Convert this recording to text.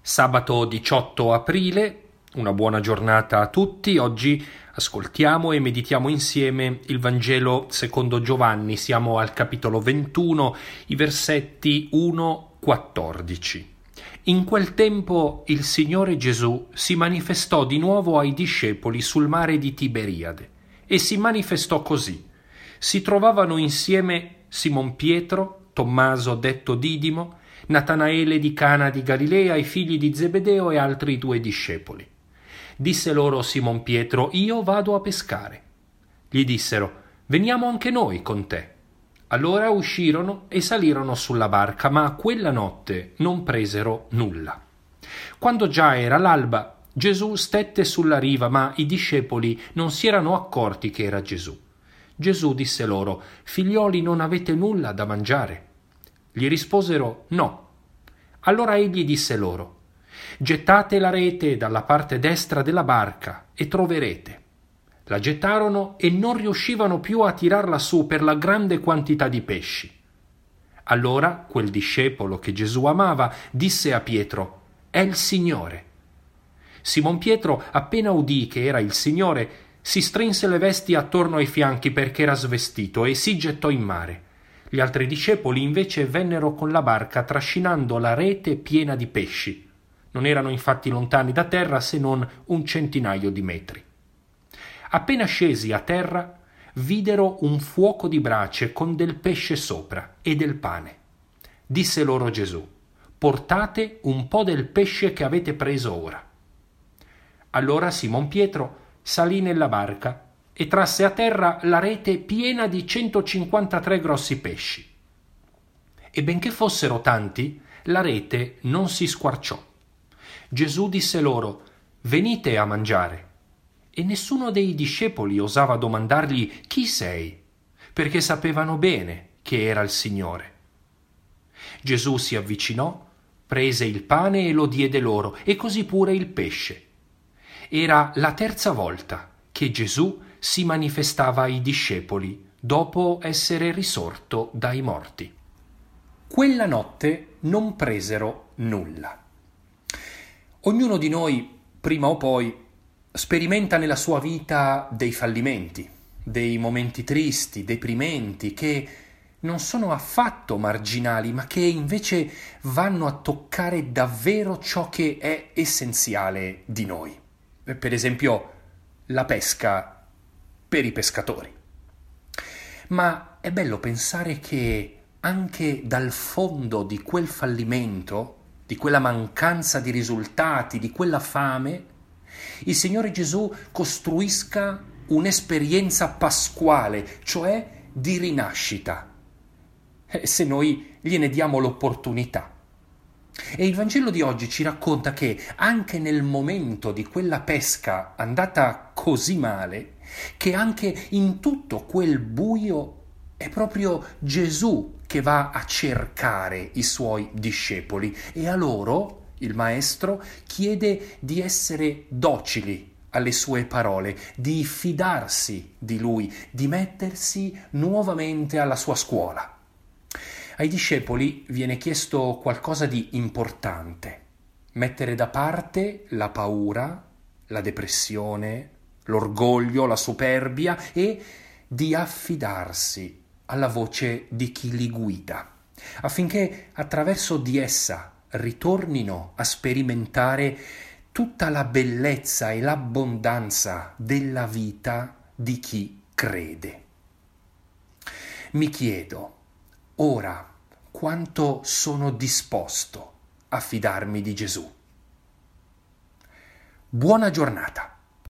Sabato 18 aprile, una buona giornata a tutti. Oggi ascoltiamo e meditiamo insieme il Vangelo secondo Giovanni. Siamo al capitolo 21, i versetti 1-14. In quel tempo il Signore Gesù si manifestò di nuovo ai discepoli sul mare di Tiberiade e si manifestò così. Si trovavano insieme Simon Pietro, Tommaso detto Didimo, Natanaele di Cana di Galilea, i figli di Zebedeo e altri 2 discepoli. Disse loro Simon Pietro: «Io vado a pescare». Gli dissero: «Veniamo anche noi con te». Allora uscirono e salirono sulla barca, ma quella notte non presero nulla. Quando già era l'alba, Gesù stette sulla riva, ma i discepoli non si erano accorti che era Gesù. Gesù disse loro: «Figlioli, non avete nulla da mangiare?» Gli risposero: «No». Allora egli disse loro: «Gettate la rete dalla parte destra della barca e troverete». La gettarono e non riuscivano più a tirarla su per la grande quantità di pesci. Allora quel discepolo che Gesù amava disse a Pietro: «È il Signore». Simon Pietro, appena udì che era il Signore, si strinse le vesti attorno ai fianchi perché era svestito e si gettò in mare. Gli altri discepoli invece vennero con la barca trascinando la rete piena di pesci. Non erano infatti lontani da terra se non 100 metri. Appena scesi a terra, videro un fuoco di brace con del pesce sopra e del pane. Disse loro Gesù: «Portate un po' del pesce che avete preso ora». Allora Simon Pietro salì nella barca e trasse a terra la rete piena di 153 grossi pesci. E benché fossero tanti, la rete non si squarciò. Gesù disse loro: «Venite a mangiare». E nessuno dei discepoli osava domandargli: «Chi sei?», perché sapevano bene che era il Signore. Gesù si avvicinò, prese il pane e lo diede loro, e così pure il pesce. Era la terza volta che Gesù si manifestava ai discepoli dopo essere risorto dai morti. Quella notte non presero nulla. Ognuno di noi, prima o poi, sperimenta nella sua vita dei fallimenti, dei momenti tristi, deprimenti, che non sono affatto marginali, ma che invece vanno a toccare davvero ciò che è essenziale di noi. Per esempio, la pesca per i pescatori. Ma è bello pensare che anche dal fondo di quel fallimento, di quella mancanza di risultati, di quella fame, il Signore Gesù costruisca un'esperienza pasquale, cioè di rinascita, se noi gliene diamo l'opportunità. E il Vangelo di oggi ci racconta che anche nel momento di quella pesca andata così male, che anche in tutto quel buio è proprio Gesù che va a cercare i suoi discepoli e a loro il Maestro chiede di essere docili alle sue parole, di fidarsi di Lui, di mettersi nuovamente alla sua scuola. Ai discepoli viene chiesto qualcosa di importante: mettere da parte la paura, la depressione, l'orgoglio, la superbia e di affidarsi alla voce di chi li guida, affinché attraverso di essa ritornino a sperimentare tutta la bellezza e l'abbondanza della vita di chi crede. Mi chiedo, ora, quanto sono disposto a fidarmi di Gesù? Buona giornata!